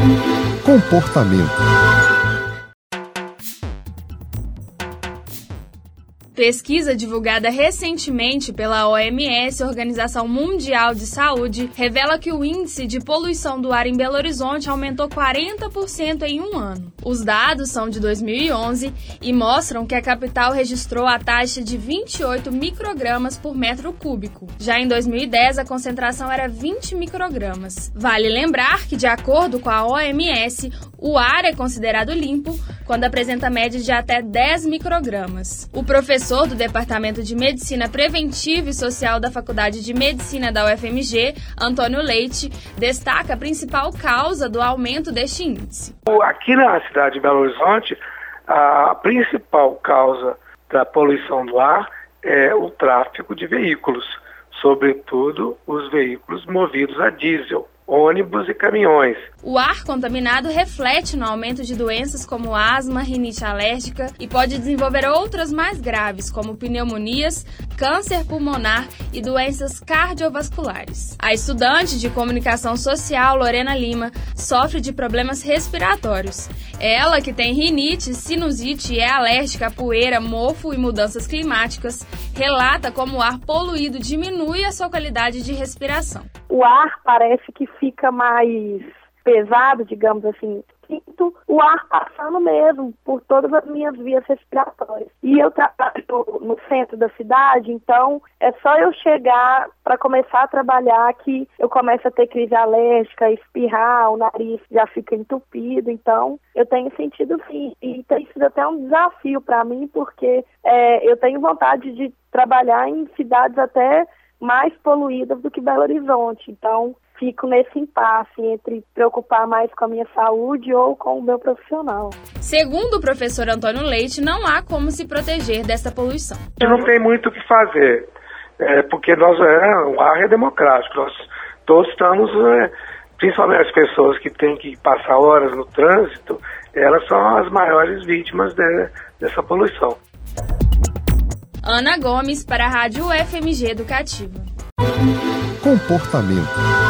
Comportamento. Pesquisa divulgada recentemente pela OMS, Organização Mundial de Saúde, revela que o índice de poluição do ar em Belo Horizonte aumentou 40% em um ano. Os dados são de 2011 e mostram que a capital registrou a taxa de 28 microgramas por metro cúbico. Já em 2010, a concentração era 20 microgramas. Vale lembrar que, de acordo com a OMS, o ar é considerado limpo quando apresenta média de até 10 microgramas. O professor do Departamento de Medicina Preventiva e Social da Faculdade de Medicina da UFMG, Antônio Leite, destaca a principal causa do aumento deste índice. Aqui na cidade de Belo Horizonte, a principal causa da poluição do ar é o tráfego de veículos, sobretudo os veículos movidos a diesel, ônibus e caminhões. O ar contaminado reflete no aumento de doenças como asma, rinite alérgica e pode desenvolver outras mais graves, como pneumonias, câncer pulmonar e doenças cardiovasculares. A estudante de comunicação social, Lorena Lima, sofre de problemas respiratórios. Ela, que tem rinite, sinusite e é alérgica a poeira, mofo e mudanças climáticas, relata como o ar poluído diminui a sua qualidade de respiração. O ar parece que fica mais pesado, digamos assim, sinto o ar passando mesmo por todas as minhas vias respiratórias. E eu trabalho no centro da cidade, então é só eu chegar para começar a trabalhar que eu começo a ter crise alérgica, espirrar, o nariz já fica entupido, então eu tenho sentido sim. E tem sido até um desafio para mim, porque eu tenho vontade de trabalhar em cidades até mais poluídas do que Belo Horizonte, então fico nesse impasse entre preocupar mais com a minha saúde ou com o meu profissional. Segundo o professor Antônio Leite, não há como se proteger dessa poluição. Não tem muito o que fazer, porque o ar é democrático, nós todos estamos, principalmente as pessoas que têm que passar horas no trânsito, elas são as maiores vítimas dessa poluição. Ana Gomes, para a Rádio UFMG Educativa. Comportamento.